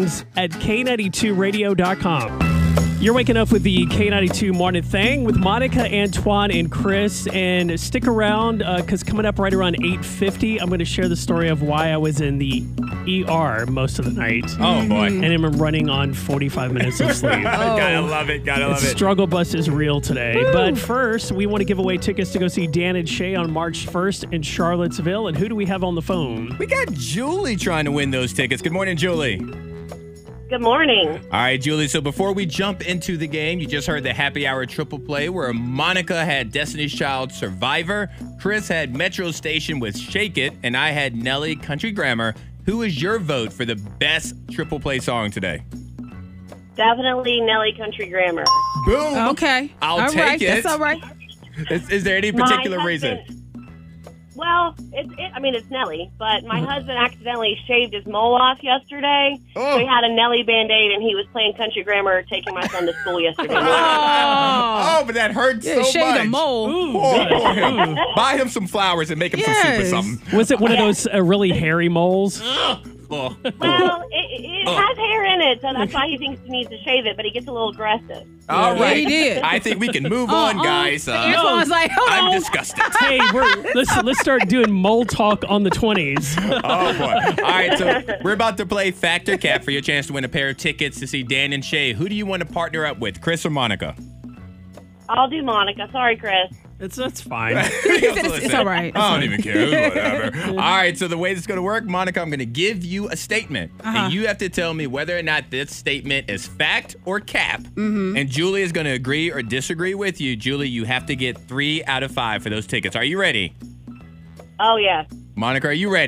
[SPEAKER 4] mornings@k92radio.com. You're waking up with the K92 Morning Thing with Monica, Antoine, and Chris. And stick around because coming up right around 8:50, I'm going to share the story of why I was in the ER most of the night.
[SPEAKER 5] Oh, boy.
[SPEAKER 4] And I'm running on 45 minutes of sleep.
[SPEAKER 5] Gotta love it.
[SPEAKER 4] Struggle bus is real today. Woo. But first, we want to give away tickets to go see Dan and Shay on March 1st in Charlottesville. And who do we have on the phone?
[SPEAKER 5] We got Julie trying to win those tickets. Good morning, Julie.
[SPEAKER 11] Good morning.
[SPEAKER 5] All right, Julie. So before we jump into the game, you just heard the happy hour triple play where Monica had Destiny's Child Survivor, Chris had Metro Station with Shake It, and I had Nelly Country Grammar. Who is your vote for the best triple play song today?
[SPEAKER 11] Definitely Nelly Country Grammar.
[SPEAKER 5] Boom.
[SPEAKER 3] Okay.
[SPEAKER 5] I'll take it.
[SPEAKER 3] That's all right.
[SPEAKER 5] Is there any particular reason?
[SPEAKER 11] Well, it's Nelly, but my husband accidentally shaved his mole off yesterday. So he had a Nelly Band-Aid, and he was playing Country Grammar taking my son to school yesterday morning.
[SPEAKER 5] But that hurts so much.
[SPEAKER 3] Shaved a mole.
[SPEAKER 5] Poor him. Buy him some flowers and make him some soup or something.
[SPEAKER 4] Was it one of those really hairy moles?
[SPEAKER 11] Well, it has hair in it, so that's why he thinks he needs to shave it, but he gets a little aggressive.
[SPEAKER 5] All right.
[SPEAKER 3] He did.
[SPEAKER 5] I think we can move on, guys.
[SPEAKER 3] Antoine's like,
[SPEAKER 5] I'm disgusted.
[SPEAKER 4] Hey, let's start doing mole talk on the 20s.
[SPEAKER 5] Oh, boy. All right, so we're about to play Fact or Cap for your chance to win a pair of tickets to see Dan and Shay. Who do you want to partner up with, Chris or Monica?
[SPEAKER 11] I'll do Monica. Sorry, Chris.
[SPEAKER 4] That's fine.
[SPEAKER 3] It's all right.
[SPEAKER 5] I don't even care. Whatever. All right, so the way this is going to work, Monica, I'm going to give you a statement. And you have to tell me whether or not this statement is fact or cap. And Julie is going to agree or disagree with you. Julie, you have to get 3 out of 5 for those tickets. Are you ready?
[SPEAKER 11] Oh, yeah.
[SPEAKER 5] Monica, are you ready?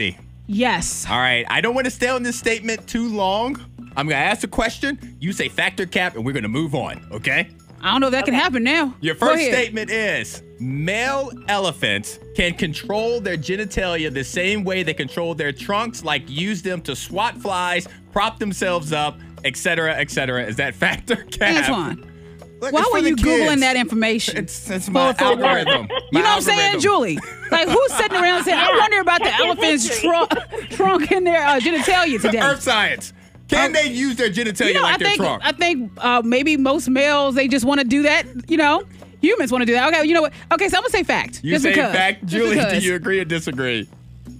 [SPEAKER 3] Yes.
[SPEAKER 5] All right. I don't want to stay on this statement too long. I'm going to ask a question. You say fact or cap, and we're going to move on, okay?
[SPEAKER 3] I don't know if that can happen now.
[SPEAKER 5] Your first statement is male elephants can control their genitalia the same way they control their trunks, like use them to swat flies, prop themselves up, etc., etc. Is that fact or cap?
[SPEAKER 3] Antoine, why were you Googling that information?
[SPEAKER 5] It's my algorithm.
[SPEAKER 3] You know what I'm saying, Julie? Like, who's sitting around saying, I wonder about the elephant's trunk in their genitalia today?
[SPEAKER 5] Earth science. Can they use their genitalia like their trunk?
[SPEAKER 3] I think maybe most males, they just want to do that. You know, humans want to do that. Okay, you know what? Okay, so I'm going to say fact.
[SPEAKER 5] You say fact. Julie, do you agree or disagree?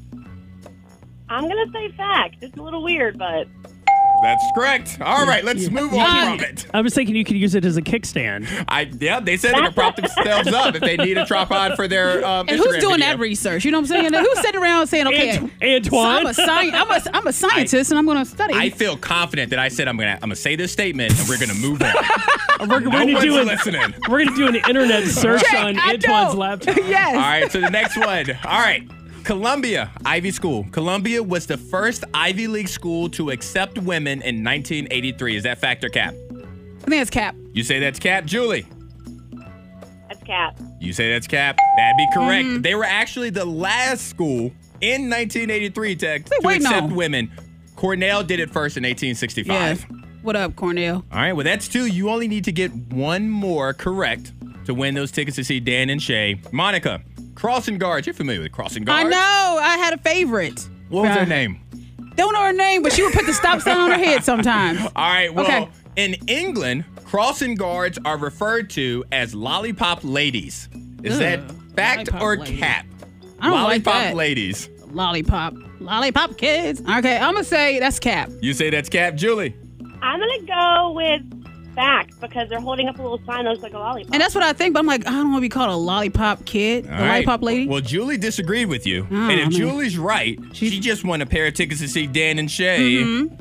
[SPEAKER 11] I'm going to say fact. It's a little weird, but...
[SPEAKER 5] That's correct. All right, let's move on from it.
[SPEAKER 4] I was thinking you could use it as a kickstand.
[SPEAKER 5] Yeah, they said they could prop themselves up if they need a tripod for their
[SPEAKER 3] and who's doing that research? You know what I'm saying? Who's sitting around saying, okay,
[SPEAKER 4] Antoine?
[SPEAKER 3] So I'm a scientist and I'm going to study.
[SPEAKER 5] I feel confident that I said I'm gonna say this statement and we're going to move on.
[SPEAKER 4] We're going to do an internet search on Antoine's laptop.
[SPEAKER 3] Yes.
[SPEAKER 5] All right, so the next one. All right. Columbia, Ivy School. Columbia was the first Ivy League school to accept women in 1983. Is that fact or cap?
[SPEAKER 3] I think it's cap.
[SPEAKER 5] You say that's cap. Julie?
[SPEAKER 11] That's cap.
[SPEAKER 5] You say that's cap. That'd be correct. They were actually the last school in 1983 to accept women. Cornell did it first in 1865.
[SPEAKER 3] Yeah. What up, Cornell?
[SPEAKER 5] All right, well, that's 2. You only need to get 1 more correct to win those tickets to see Dan and Shay. Monica. Crossing Guards. You're familiar with Crossing Guards?
[SPEAKER 3] I know. I had a favorite.
[SPEAKER 5] What was her name?
[SPEAKER 3] Don't know her name, but she would put the stop sign on her head sometimes.
[SPEAKER 5] All right. Well, in England, Crossing Guards are referred to as lollipop ladies. Is that fact or cap?
[SPEAKER 3] I don't like that.
[SPEAKER 5] Lollipop ladies.
[SPEAKER 3] Lollipop kids. Okay, I'm going to say that's cap.
[SPEAKER 5] You say that's cap, Julie?
[SPEAKER 11] I'm going to go with fact because they're holding up a little sign that looks like a lollipop.
[SPEAKER 3] And that's what I think, but I'm like, I don't want to be called a lollipop kid, lollipop lady.
[SPEAKER 5] Well, Julie disagreed with you. And if Julie's right, she just won a pair of tickets to see Dan and Shay.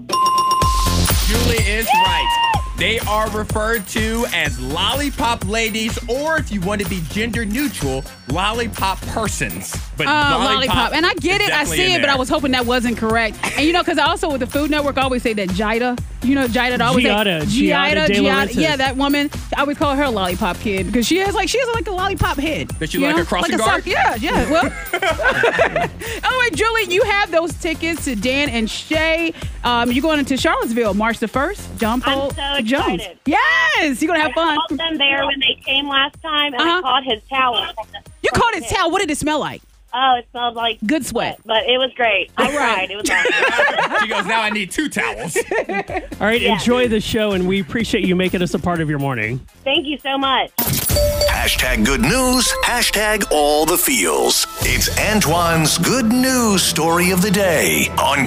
[SPEAKER 5] Julie is right. They are referred to as lollipop ladies, or if you want to be gender neutral, lollipop persons. But
[SPEAKER 3] lollipop. And I get it. I see it, but I was hoping that wasn't correct. And you know, because also with the Food Network, I always say that Jida, you know, Jida always Giada. Yeah, that woman. I always call her a lollipop kid because she has like a lollipop head.
[SPEAKER 5] Does she like a crossing guard?
[SPEAKER 3] Yeah. Well, anyway, Julie, you have those tickets to Dan and Shay. You're going into Charlottesville March the 1st. John Paul Jones. Yes, you're gonna have fun.
[SPEAKER 11] I caught them there when they came last time, and I caught his towel.
[SPEAKER 3] You caught his towel. What did it smell like?
[SPEAKER 11] Oh, it smelled like
[SPEAKER 3] good sweat,
[SPEAKER 11] but it was great. I cried. It was awesome.
[SPEAKER 5] She goes, now I need 2 towels.
[SPEAKER 4] All right, enjoy the show, and we appreciate you making us a part of your morning.
[SPEAKER 11] Thank you so much.
[SPEAKER 2] Hashtag good news. Hashtag all the feels. It's Antoine's good news story of the day on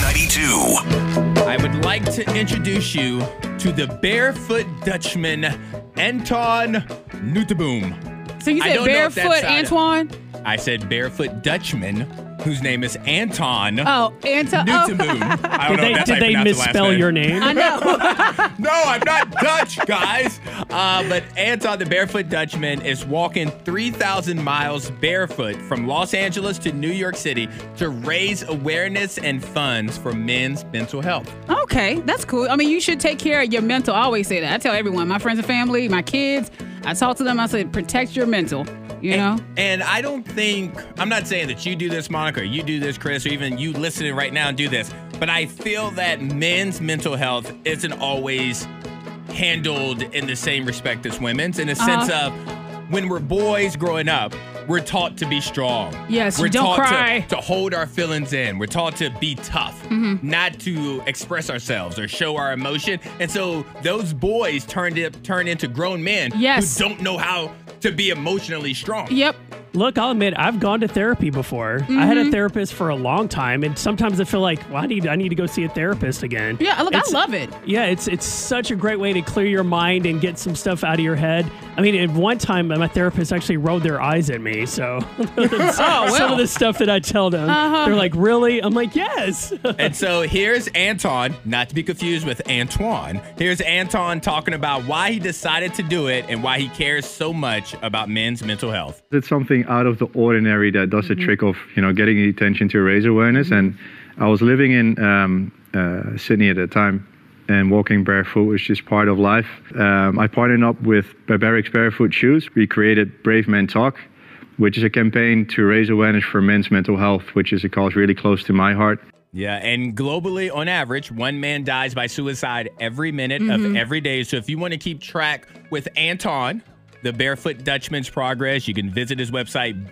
[SPEAKER 2] K92.
[SPEAKER 5] I would like to introduce you to the barefoot Dutchman, Anton Noteboom.
[SPEAKER 3] So you said barefoot Antoine?
[SPEAKER 5] I said barefoot Dutchman, whose name is Anton.
[SPEAKER 3] Oh, Anton.
[SPEAKER 5] Noteboom. I don't know if that's
[SPEAKER 4] did they misspell your name?
[SPEAKER 3] I know.
[SPEAKER 5] No, I'm not Dutch, guys. But Anton, the barefoot Dutchman, is walking 3,000 miles barefoot from Los Angeles to New York City to raise awareness and funds for men's mental health.
[SPEAKER 3] Okay, that's cool. I mean, you should take care of your mental. I always say that. I tell everyone, my friends and family, my kids, I talk to them. I say, protect your mental. You know?
[SPEAKER 5] And I don't think, I'm not saying that you do this, Monica, or you do this, Chris, or even you listening right now and do this, but I feel that men's mental health isn't always handled in the same respect as women's, in a sense of when we're boys growing up, we're taught to be strong.
[SPEAKER 3] Yes,
[SPEAKER 5] we're
[SPEAKER 3] don't
[SPEAKER 5] taught
[SPEAKER 3] cry.
[SPEAKER 5] To hold our feelings in. We're taught to be tough, not to express ourselves or show our emotion. And so those boys turn into grown men who don't know how to be emotionally strong.
[SPEAKER 3] Yep.
[SPEAKER 4] Look, I'll admit, I've gone to therapy before. I had a therapist for a long time, and sometimes I feel like, well, I need to go see a therapist again.
[SPEAKER 3] Yeah, look, I love it.
[SPEAKER 4] Yeah, it's such a great way to clear your mind and get some stuff out of your head. I mean, at one time, my therapist actually rolled their eyes at me, so some of the stuff that I tell them, they're like, really? I'm like, yes.
[SPEAKER 5] And so here's Anton, not to be confused with Antoine. Here's Anton talking about why he decided to do it and why he cares so much about men's mental health.
[SPEAKER 12] It's something out of the ordinary that does the trick of, getting the attention to raise awareness. And I was living in Sydney at the time, and walking barefoot was just part of life. I partnered up with Barbarics Barefoot Shoes. We created Brave Men Talk, which is a campaign to raise awareness for men's mental health, which is a cause really close to my heart.
[SPEAKER 5] Yeah, and globally, on average, 1 man dies by suicide every minute of every day. So if you want to keep track with Anton, the Barefoot Dutchman's progress, you can visit his website,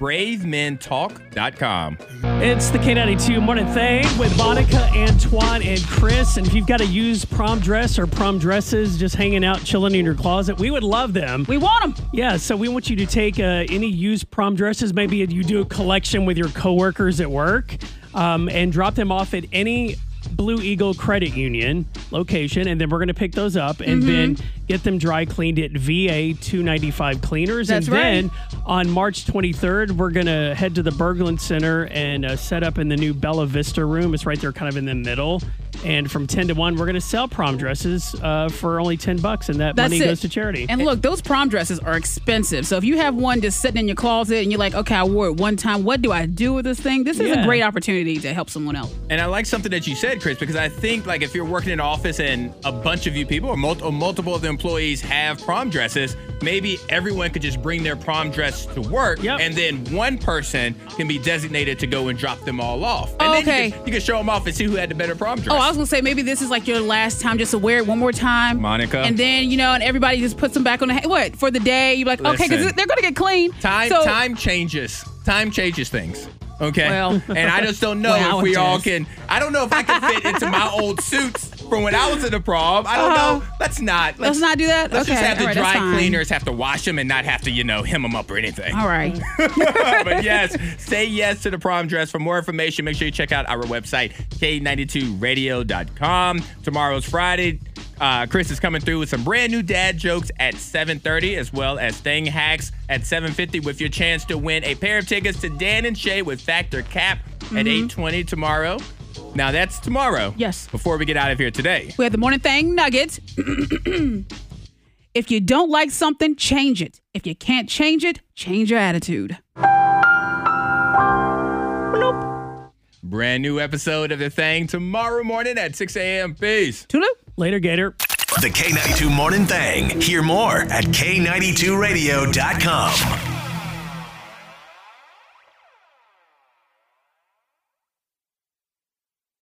[SPEAKER 5] bravementalk.com.
[SPEAKER 4] It's the K92 Morning Thing with Monica, Antoine, and Chris. And if you've got a used prom dress or prom dresses just hanging out, chilling in your closet, we would love them.
[SPEAKER 3] We want them.
[SPEAKER 4] Yeah, so we want you to take any used prom dresses. Maybe you do a collection with your coworkers at work and drop them off at any Blue Eagle Credit Union location, and then we're going to pick those up and then get them dry cleaned at VA 295 Cleaners.
[SPEAKER 3] That's
[SPEAKER 4] and
[SPEAKER 3] right.
[SPEAKER 4] then on March 23rd, we're going to head to the Berglund Center and set up in the new Bella Vista room. It's right there kind of in the middle. And from 10 to 1, we're going to sell prom dresses for only $10, and that money goes to charity.
[SPEAKER 3] And look, those prom dresses are expensive. So if you have one just sitting in your closet and you're like, okay, I wore it one time, what do I do with this thing? This is a great opportunity to help someone else.
[SPEAKER 5] And I like something that you said, Chris, because I think like if you're working in an office and a bunch of you people or multiple of the employees have prom dresses, maybe everyone could just bring their prom dress to work, and then one person can be designated to go and drop them all off. And then you can show them off and see who had the better prom dress.
[SPEAKER 3] Oh, I was going to say, maybe this is like your last time just to wear it one more time.
[SPEAKER 5] Monica.
[SPEAKER 3] And then, and everybody just puts them back on for the day. You're like, okay, because they're going to get clean.
[SPEAKER 5] Time changes. Time changes things. Okay.
[SPEAKER 3] Well,
[SPEAKER 5] and I just don't know if we all can. I don't know if I can fit into my old suits from when I was in the prom. I don't know. Let's not do that.
[SPEAKER 3] Okay.
[SPEAKER 5] Let's just have the
[SPEAKER 3] right,
[SPEAKER 5] dry cleaners have to wash them and not have to, hem them up or anything.
[SPEAKER 3] All right.
[SPEAKER 5] But yes, say yes to the prom dress. For more information, make sure you check out our website, K92radio.com. Tomorrow's Friday. Chris is coming through with some brand new dad jokes at 7:30, as well as Thing Hacks at 7:50 with your chance to win a pair of tickets to Dan and Shay with Factor Cap at 8:20 tomorrow. Now, that's tomorrow.
[SPEAKER 3] Yes.
[SPEAKER 5] Before we get out of here today.
[SPEAKER 3] We have the Morning Thing Nuggets. If you don't like something, change it. If you can't change it, change your attitude.
[SPEAKER 5] Brand new episode of The Thing tomorrow morning at 6 a.m. Peace.
[SPEAKER 3] Toodaloo.
[SPEAKER 4] Later, Gator.
[SPEAKER 2] The K92 Morning Thing. Hear more at K92radio.com.